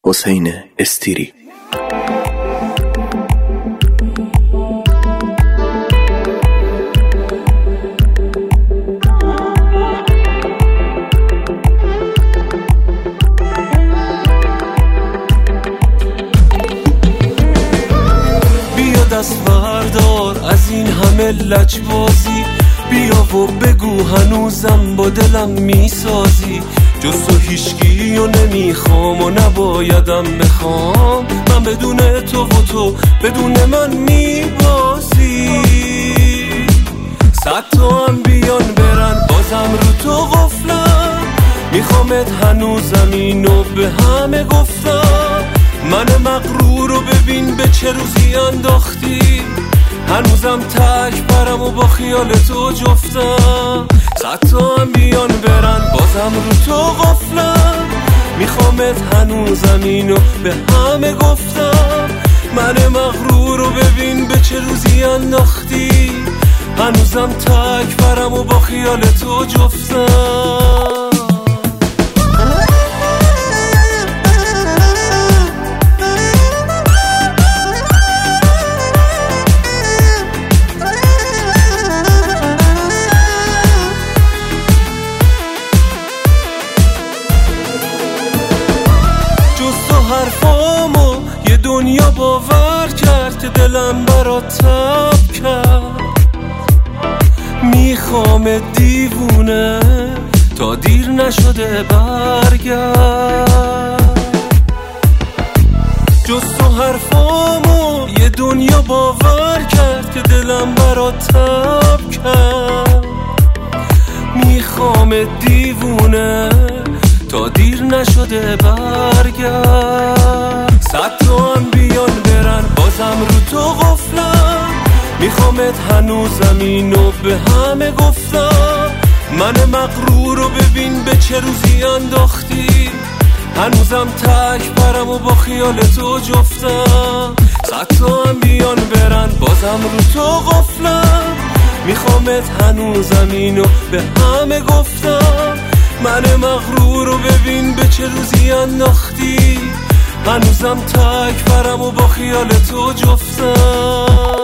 حسین استیری. بیا دست بردار از این همه لجبازی، بیا و بگو هنوزم با دلم میسازی. جز تو هیچکی و نمیخوام و نبایدم بخوام، من بدون تو و تو بدون من میبازی. 100 تا هم بیان برن بازم رو تو غفلم، میخوامت هنوزم اینو به همه گفتم. من مغرور رو ببین به چه روزی انداختی، هنوزم تک برم و با خیال تو جفتم. 100 تا هم بیان برن بازم رو تو غفلم، میخوامت هنوزم اینو به همه گفتم. من مغرور رو ببین به چه روزی انداختی، هنوزم تک برم و با خیال تو جفتم. حرفامو یه دنیا باور کرد که دلم برات تب کرد. میخوام دیوونه تا دیر نشده برگرد. جز تو حرفامو یه دنیا باور کرد که دلم برات تب کرد. میخوام دیوونه تا دیر نشده برگرد. 100 تا هم بیان برن بازم رو تو غفلم، میخوامت هنوزم اینو به همه گفتم. من مغرور رو ببین به چه روزی انداختی، هنوزم تک برم و با خیال تو جفتم. 100 تا هم بیان برن بازم رو تو غفلم، میخوامت هنوزم اینو به همه گفتم. من مغرور رو ببین به چه روزی انداختی، هنوزم تک برم و با خیال تو جفتم.